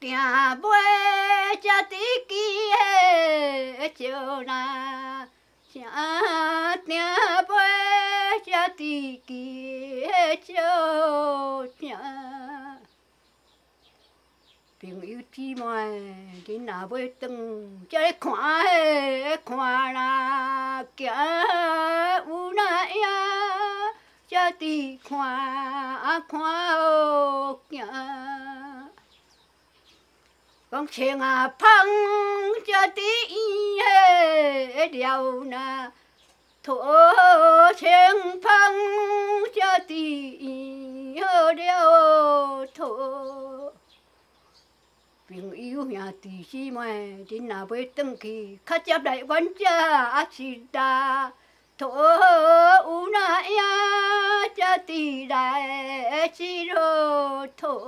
tiếng bơi cha tí kia chiều na cha tiếng bơi cha tí kia chiều cha tiếng yêu chi mà đi nào với từng chơi khoa na kia u na ya cha tí khoa kia con chuyện phăng cho tí điều na thổ chuyện phăng cho tí điều thổ tình yêu nhà tí chi mà đi nào với từng kỳ khát chấp đại vấn cha chỉ ta thổ u na ya cho tí đại chi đô thổ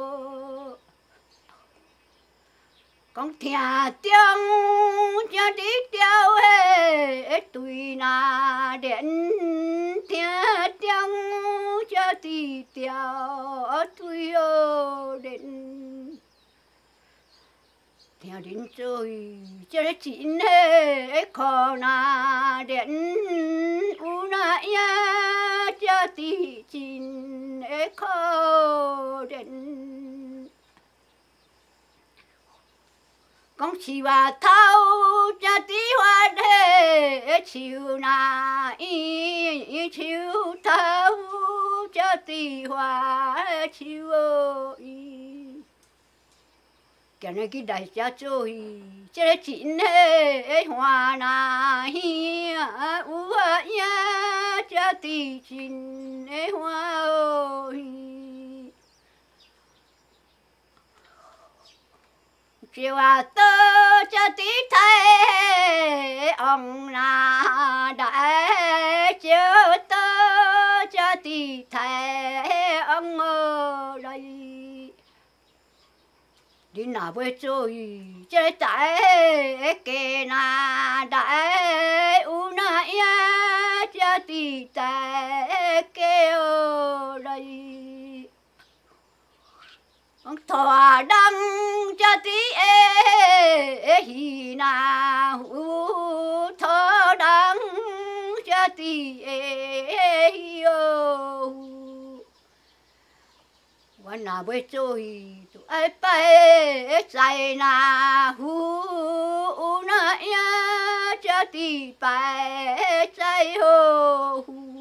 con thia tiếng cho đi tiêu hệ tùy na đến thia tiếng cho đi tiêu tùy đến thia đến chơi cho đến chín hệ khó na đến u na ya cho đi chín hệ khó đến con chỉ và thâu cho tí hoa đê chiều na chiều thâu cho tí hoa chiều cái này cái đại gia trôi chơi chín hệ hoa na hi u ya cho tí chín hệ hoa chiều tơ cho tí thấy ông là đại chiều tơ cho tí thấy ông ở đây đi nào với tôi chơi tại kề na đại u na ya cho tí thấy kề ở đây thọ đăng cho tí hi na thọ đăng cho tí hi ôวันnào với tôi tụi ai bay chạy na na ya cho tí bay chạy ô